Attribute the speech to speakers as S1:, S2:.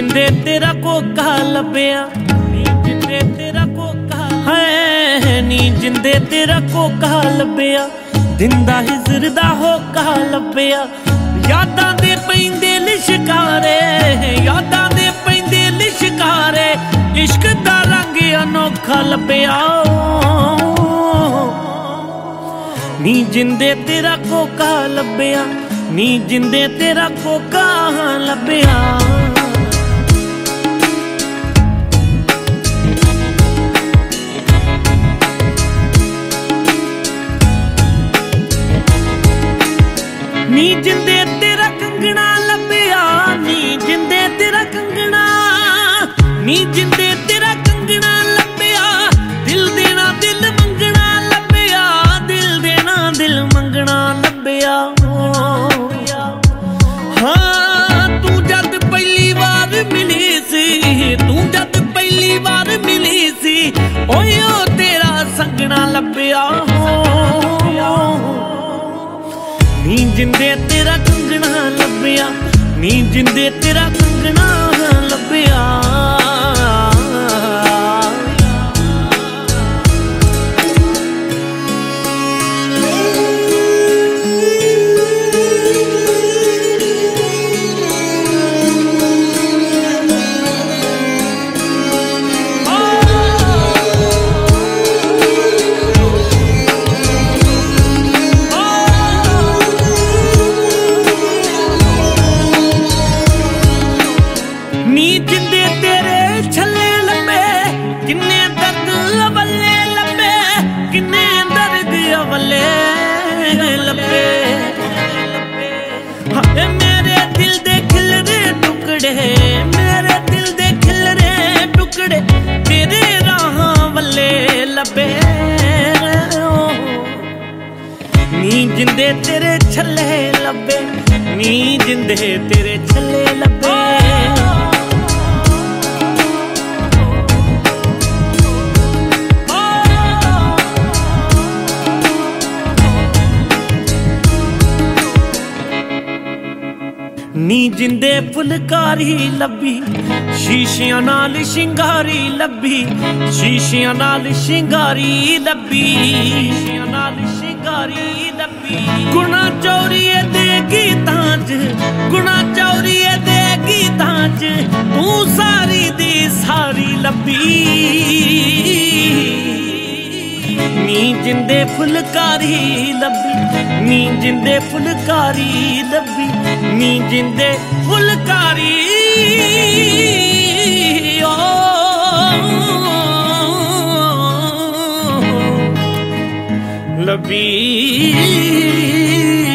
S1: जिंदे तेरा कोका लब्या, नी जिंदे तेरा कोका है, नी जिंदे तेरा कोका लब्या, दिंदा हिजर दा होका लब्या। यादां दे पैंदे लिशकारे, यादां दे पैंदे लिशकारे, इश्क दा रंग अनोखा लब्या। नी जिंदे तेरा कोका लब्या, नी जिंदे तेरा कोका लब्या। नी जिंदे तेरा कंगना लब्या, नी जिंदे तेरा कंगना, नी जिंदे तेरा कंगना लब्या। दिल देना दिल मंगना लब्या, दिल देना दिल मंगना लब्या। हाँ तू जद पहली बार मिली सी, तू जद पहली बार मिली सी, ओयो तेरा संगना लब्या। नी जिंदे तेरा कंगना लब्या, नी जिंदे तेरा कंगना लब्या। नी जिंदे तेरे छले लब्बे, किन्ने दर्द अवले लब्बे, किन्ने दर्द अवले लब्बे। हाय मेरे दिल दे खिलरे टुकड़े, मेरे दिल दे खिलरे टुकड़े, तेरे राहां वल्ले लब्बे। नी जिंदे तेरे छले लब्बे, नी जिंदे तेरे छले लब्बे। नी जिंदे फुलकारी लब्बी, शीशियां नाल शिंगारी लब्बी, शीशियां नाल शिंगारी लब्बी, शीशियां नाल शिंगारी लब्बी। गुना चौरिए दे गीतां च, गुना चौरिए दे गीतां च, तू सारी दी सारी लब्बी। नी जिंदे फुलकारी लब्बी, नी जिंदे फुलकारी लब्बी, नी जिंदे फुलकारी ओ लब्बी।